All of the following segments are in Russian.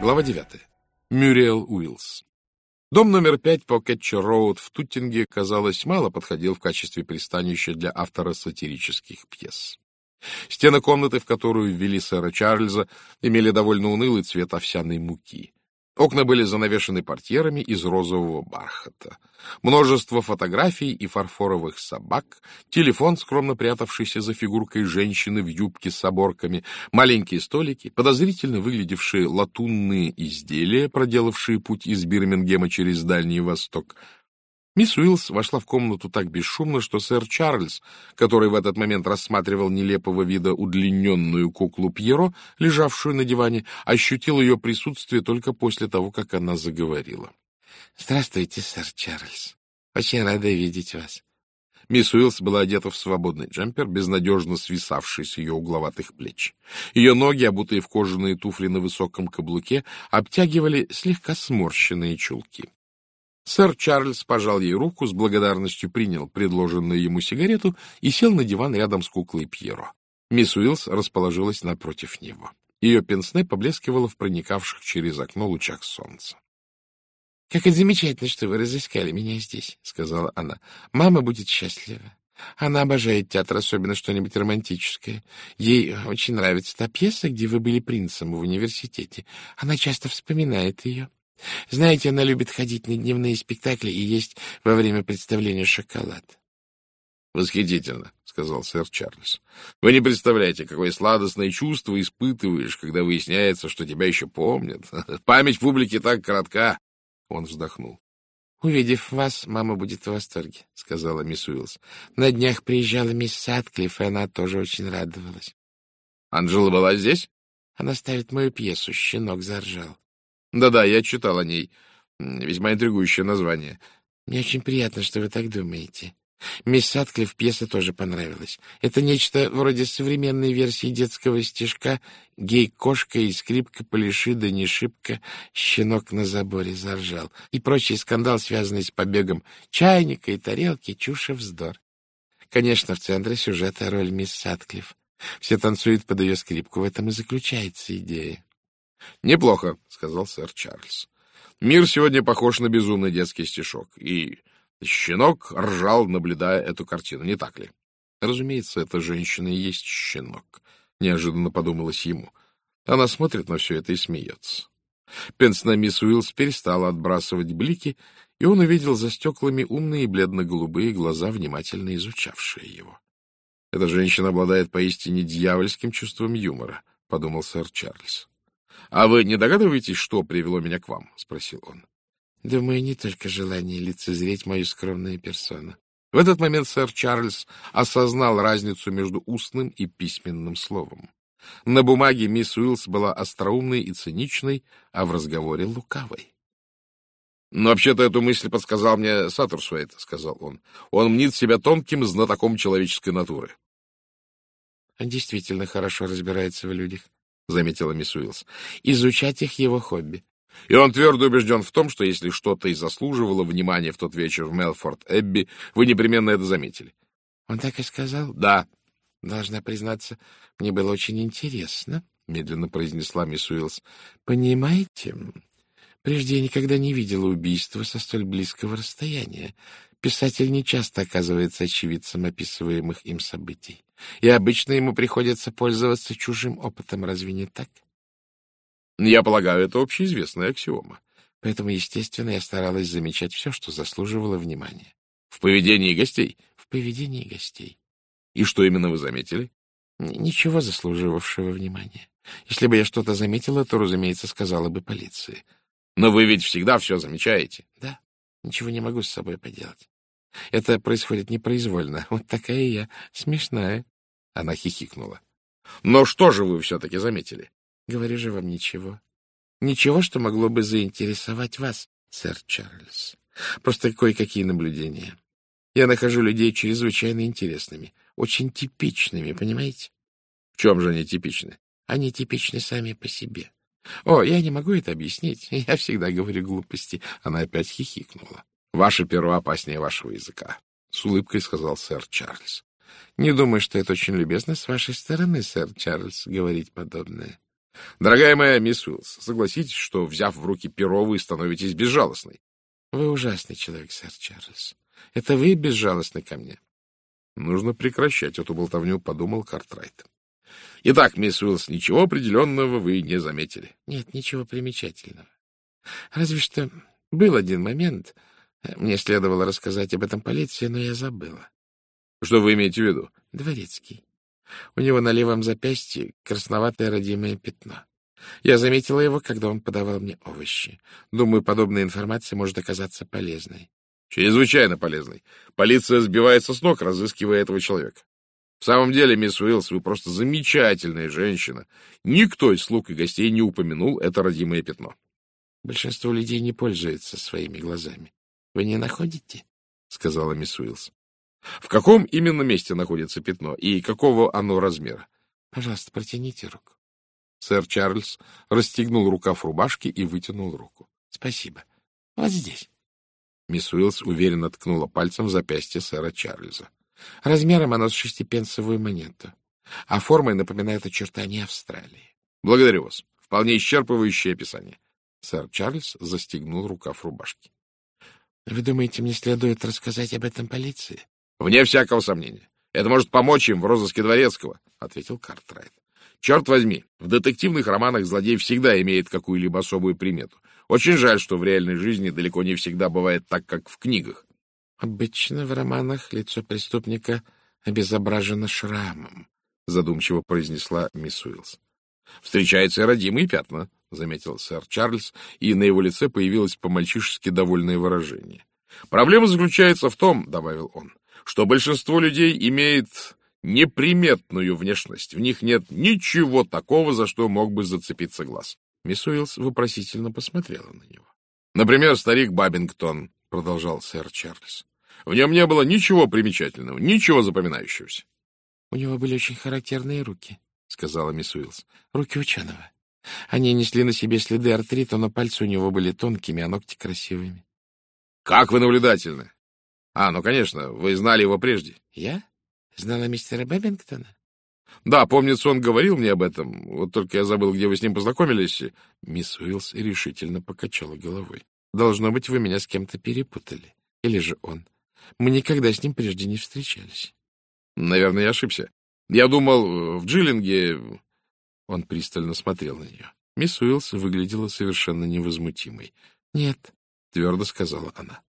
Глава 9. Мюриэл Уиллс. Дом номер 5 по Кетчер-Роуд в Туттинге, казалось, мало подходил в качестве пристанища для автора сатирических пьес. Стены комнаты, в которую ввели сэра Чарльза, имели довольно унылый цвет овсяной муки. Окна были занавешены портьерами из розового бархата. Множество фотографий и фарфоровых собак, телефон, скромно прятавшийся за фигуркой женщины в юбке с оборками, маленькие столики, подозрительно выглядевшие латунные изделия, проделавшие путь из Бирмингема через Дальний Восток. Мисс Уиллс вошла в комнату так бесшумно, что сэр Чарльз, который в этот момент рассматривал нелепого вида удлиненную куклу Пьеро, лежавшую на диване, ощутил ее присутствие только после того, как она заговорила. — Здравствуйте, сэр Чарльз. Очень рада видеть вас. Мисс Уиллс была одета в свободный джемпер, безнадежно свисавший с ее угловатых плеч. Ее ноги, обутые в кожаные туфли на высоком каблуке, обтягивали слегка сморщенные чулки. Сэр Чарльз пожал ей руку, с благодарностью принял предложенную ему сигарету и сел на диван рядом с куклой Пьеро. Мисс Уиллс расположилась напротив него. Ее пенсне поблескивало в проникавших через окно лучах солнца. — Как это замечательно, что вы разыскали меня здесь, — сказала она. — Мама будет счастлива. Она обожает театр, особенно что-нибудь романтическое. Ей очень нравится та пьеса, где вы были принцем в университете. Она часто вспоминает ее. Знаете, она любит ходить на дневные спектакли и есть во время представления шоколад. — Восхитительно, — сказал сэр Чарльз. — Вы не представляете, какое сладостное чувство испытываешь, когда выясняется, что тебя еще помнят. Память публики так коротка. Он вздохнул. — Увидев вас, мама будет в восторге, — сказала мисс Уиллс. На днях приезжала мисс Сатклифф, и она тоже очень радовалась. — Анжела была здесь? Она ставит мою пьесу «Щенок заржал». Да-да, я читал о ней. Весьма интригующее название. Мне очень приятно, что вы так думаете. Мисс Сатклифф пьеса тоже понравилась. Это нечто вроде современной версии детского стишка «Гей-кошка и скрипка поляши, да не шибко, щенок на заборе заржал» и прочий скандал, связанный с побегом чайника и тарелки, чушь и вздор. Конечно, в центре сюжета роль мисс Сатклифф. Все танцуют под ее скрипку, в этом и заключается идея. — Неплохо, — сказал сэр Чарльз. — Мир сегодня похож на безумный детский стишок, и щенок ржал, наблюдая эту картину, не так ли? Разумеется, эта женщина и есть щенок, — неожиданно подумалось ему. Она смотрит на все это и смеется. Пенсне мисс Уиллс перестала отбрасывать блики, и он увидел за стеклами умные бледно-голубые глаза, внимательно изучавшие его. — Эта женщина обладает поистине дьявольским чувством юмора, — подумал сэр Чарльз. — А вы не догадываетесь, что привело меня к вам? — спросил он. — Думаю, не только желание лицезреть мою скромную персону. В этот момент сэр Чарльз осознал разницу между устным и письменным словом. На бумаге мисс Уиллс была остроумной и циничной, а в разговоре лукавой. — Но вообще-то эту мысль подсказал мне Саттерсуэйт, — сказал он. — Он мнит себя тонким знатоком человеческой натуры. — Он действительно хорошо разбирается в людях, — заметила мисс Уиллс. — Изучать их его хобби. И он твердо убежден в том, что если что-то и заслуживало внимания в тот вечер в Мелфорд-Эбби, вы непременно это заметили. — Он так и сказал? — Да. — Должна признаться, мне было очень интересно, — медленно произнесла мисс Уиллс. — Понимаете, прежде я никогда не видела убийства со столь близкого расстояния. Писатель нечасто оказывается очевидцем описываемых им событий. И обычно ему приходится пользоваться чужим опытом, разве не так? Я полагаю, это общеизвестная аксиома. Поэтому, естественно, я старалась замечать все, что заслуживало внимания. В поведении гостей? В поведении гостей. И что именно вы заметили? Ничего заслуживавшего внимания. Если бы я что-то заметила, то, разумеется, сказала бы полиции. Но вы ведь всегда все замечаете. Да, ничего не могу с собой поделать. Это происходит непроизвольно. Вот такая я смешная. Она хихикнула. Но что же вы все-таки заметили? Говорю же вам ничего. Ничего, что могло бы заинтересовать вас, сэр Чарльз. Просто кое-какие наблюдения. Я нахожу людей чрезвычайно интересными, очень типичными, понимаете? В чем же они типичны? Они типичны сами по себе. О, я не могу это объяснить. Я всегда говорю глупости. Она опять хихикнула. Ваше перо опаснее вашего языка, — с улыбкой сказал сэр Чарльз. — Не думаю, что это очень любезно с вашей стороны, сэр Чарльз, говорить подобное. Дорогая моя мисс Уиллс, согласитесь, что, взяв в руки перо, вы становитесь безжалостной. Вы ужасный человек, сэр Чарльз. Это вы безжалостны ко мне. Нужно прекращать эту болтовню, подумал Картрайт. Итак, мисс Уиллс, ничего определенного вы не заметили. Нет, ничего примечательного. Разве что был один момент. Мне следовало рассказать об этом полиции, но я забыла. Что вы имеете в виду? Дворецкий. У него на левом запястье красноватое родимое пятно. Я заметила его, когда он подавал мне овощи. Думаю, подобная информация может оказаться полезной. Чрезвычайно полезной. Полиция сбивается с ног, разыскивая этого человека. В самом деле, мисс Уиллс, вы просто замечательная женщина. Никто из слуг и гостей не упомянул это родимое пятно. Большинство людей не пользуются своими глазами. Вы не находите? — сказала мисс Уиллс. В каком именно месте находится пятно и какого оно размера? Пожалуйста, протяните руку. Сэр Чарльз расстегнул рукав рубашки и вытянул руку. Спасибо. Вот здесь. Мисс Уиллс уверенно ткнула пальцем в запястье сэра Чарльза. Размером оно с 6-пенсовую монету, а формой напоминает очертания Австралии. Благодарю вас. Вполне исчерпывающее описание. Сэр Чарльз застегнул рукав рубашки. Вы думаете, мне следует рассказать об этом полиции? Вне всякого сомнения. Это может помочь им в розыске Дворецкого, — ответил Картрайт. Черт возьми, в детективных романах злодей всегда имеет какую-либо особую примету. Очень жаль, что в реальной жизни далеко не всегда бывает так, как в книгах. Обычно в романах лицо преступника обезображено шрамом, — задумчиво произнесла мисс Уиллс. Встречаются и родимые пятна, — заметил сэр Чарльз, и на его лице появилось по-мальчишески довольное выражение. Проблема заключается в том, — добавил он, — что большинство людей имеет неприметную внешность. В них нет ничего такого, за что мог бы зацепиться глаз. Мисс Уиллс вопросительно посмотрела на него. Например, старик Бабингтон, — продолжал сэр Чарльз. В нем не было ничего примечательного, ничего запоминающегося. — У него были очень характерные руки, — сказала мисс Уиллс. — Руки ученого. Они несли на себе следы артрита, но пальцы у него были тонкими, а ногти красивыми. — Как вы наблюдательны! Ну, конечно, вы знали его прежде. — Я? Знала мистера Бабингтона? — Да, помнится, он говорил мне об этом. Вот только я забыл, где вы с ним познакомились. Мисс Уиллс решительно покачала головой. — Должно быть, вы меня с кем-то перепутали. Или же он. Мы никогда с ним прежде не встречались. — Наверное, я ошибся. Я думал, в Джиллинге... Он пристально смотрел на нее. Мисс Уиллс выглядела совершенно невозмутимой. — Нет, — твердо сказала она.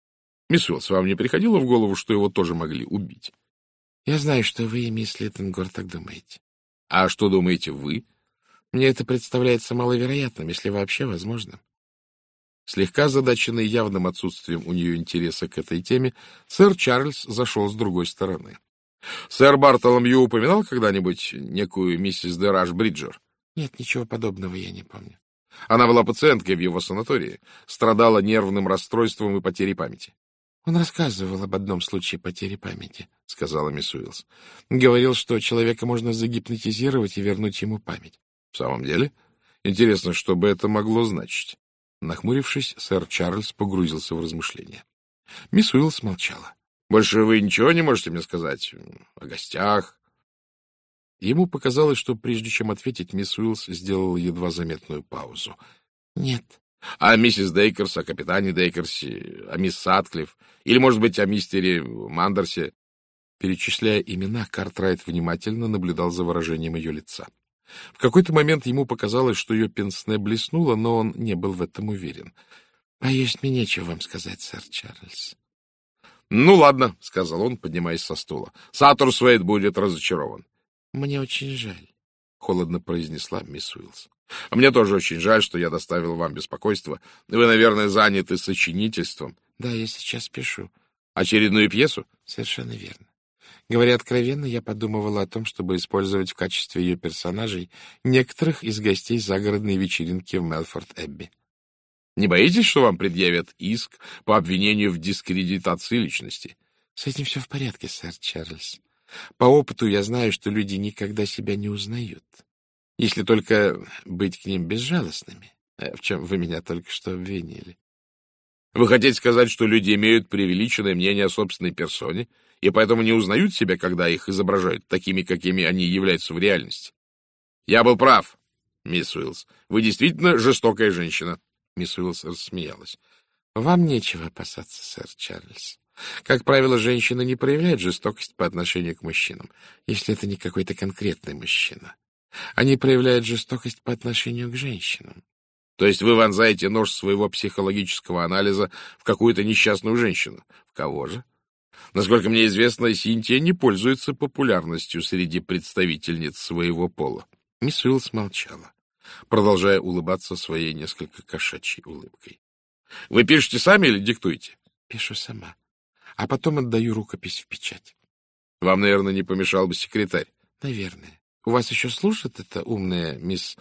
— Мисс Уиллс, вам не приходило в голову, что его тоже могли убить? — Я знаю, что вы и мисс Литтенгор так думаете. — А что думаете вы? — Мне это представляется маловероятным, если вообще возможно. Слегка озадаченный явным отсутствием у нее интереса к этой теме, сэр Чарльз зашел с другой стороны. — Сэр Бартоломью упоминал когда-нибудь некую миссис Дераш Бриджер? — Нет, ничего подобного я не помню. Она была пациенткой в его санатории, страдала нервным расстройством и потерей памяти. — Он рассказывал об одном случае потери памяти, — сказала мисс Уиллс. — Говорил, что человека можно загипнотизировать и вернуть ему память. — В самом деле? Интересно, что бы это могло значить? Нахмурившись, сэр Чарльз погрузился в размышления. Мисс Уиллс молчала. — Больше вы ничего не можете мне сказать о гостях? Ему показалось, что прежде чем ответить, мисс Уиллс сделала едва заметную паузу. — Нет. — О миссис Дейкерс, о капитане Дейкерсе, о мисс Сатклифф, или, может быть, о мистере Мандерсе? Перечисляя имена, Картрайт внимательно наблюдал за выражением ее лица. В какой-то момент ему показалось, что ее пенсне блеснуло, но он не был в этом уверен. — Боюсь, мне нечего вам сказать, сэр Чарльз. — Ну, ладно, — сказал он, поднимаясь со стула. — Саттерсвейт будет разочарован. — Мне очень жаль, — холодно произнесла мисс Уиллс. — Мне тоже очень жаль, что я доставил вам беспокойство. Вы, наверное, заняты сочинительством. — Да, я сейчас пишу. — Очередную пьесу? — Совершенно верно. Говоря откровенно, я подумывала о том, чтобы использовать в качестве ее персонажей некоторых из гостей загородной вечеринки в Мелфорд-Эбби. — Не боитесь, что вам предъявят иск по обвинению в дискредитации личности? — С этим все в порядке, сэр Чарльз. По опыту я знаю, что люди никогда себя не узнают, если только быть к ним безжалостными, в чем вы меня только что обвинили. — Вы хотите сказать, что люди имеют преувеличенное мнение о собственной персоне и поэтому не узнают себя, когда их изображают такими, какими они являются в реальности? Я был прав. мисс Уиллс. Вы действительно жестокая женщина. Мисс Уиллс рассмеялась. Вам нечего опасаться, сэр Чарльз. Как правило, женщины не проявляют жестокость по отношению к мужчинам, если это не какой-то конкретный мужчина. Они проявляют жестокость по отношению к женщинам. То есть вы вонзаете нож своего психологического анализа в какую-то несчастную женщину. В кого же? Насколько мне известно, Синтия не пользуется популярностью среди представительниц своего пола. Мисс Уиллс молчала, продолжая улыбаться своей несколько кошачьей улыбкой. — Вы пишете сами или диктуете? — Пишу сама. А потом отдаю рукопись в печать. — Вам, наверное, не помешал бы секретарь? — Наверное. У вас еще служит эта умная мисс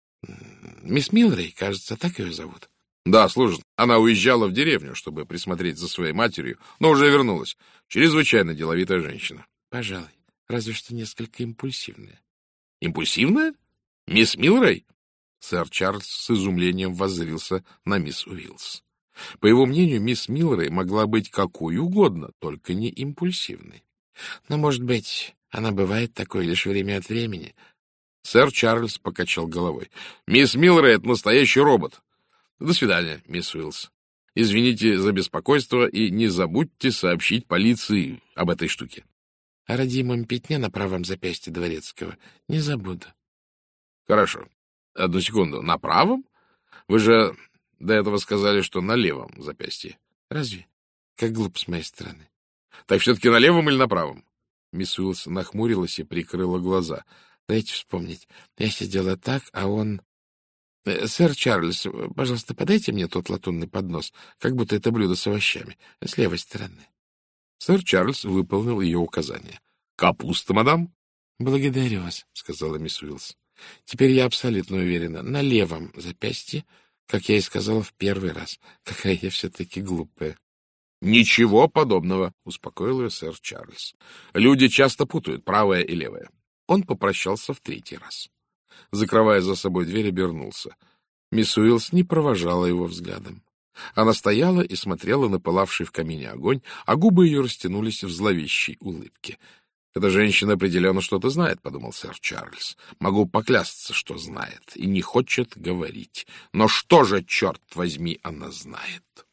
Милрей, кажется, так ее зовут? — Да, служит. Она уезжала в деревню, чтобы присмотреть за своей матерью, но уже вернулась. Чрезвычайно деловитая женщина. — Пожалуй. Разве что несколько импульсивная. — Импульсивная? Мисс Милрей? Сэр Чарльз с изумлением воззрился на мисс Уиллс. По его мнению, мисс Милрей могла быть какой угодно, только не импульсивной. Но, может быть, она бывает такой лишь время от времени. Сэр Чарльз покачал головой. — Мисс Милрей — это настоящий робот. До свидания, мисс Уиллс. Извините за беспокойство и не забудьте сообщить полиции об этой штуке. — О родимом пятне на правом запястье дворецкого не забуду. — Хорошо. Одну секунду. На правом? Вы же до этого сказали, что на левом запястье. — Разве? Как глупо с моей стороны. — Так все-таки на левом или на правом? Мисс Уиллс нахмурилась и прикрыла глаза. — Дайте вспомнить. Я сидела так, а он... Сэр Чарльз, пожалуйста, подайте мне тот латунный поднос, как будто это блюдо с овощами, с левой стороны. Сэр Чарльз выполнил ее указание. — Капуста, мадам? — Благодарю вас, — сказала мисс Уиллс. — Теперь я абсолютно уверена. На левом запястье, как я и сказала в первый раз. Какая я все-таки глупая. — Ничего подобного, — успокоил ее сэр Чарльз. — Люди часто путают правое и левое. Он попрощался в третий раз. Закрывая за собой дверь, обернулся. Мисс Уиллс не провожала его взглядом. Она стояла и смотрела на пылавший в камине огонь, а губы ее растянулись в зловещей улыбке. «Эта женщина определенно что-то знает», — подумал сэр Чарльз. «Могу поклясться, что знает, и не хочет говорить. Но что же, черт возьми, она знает?»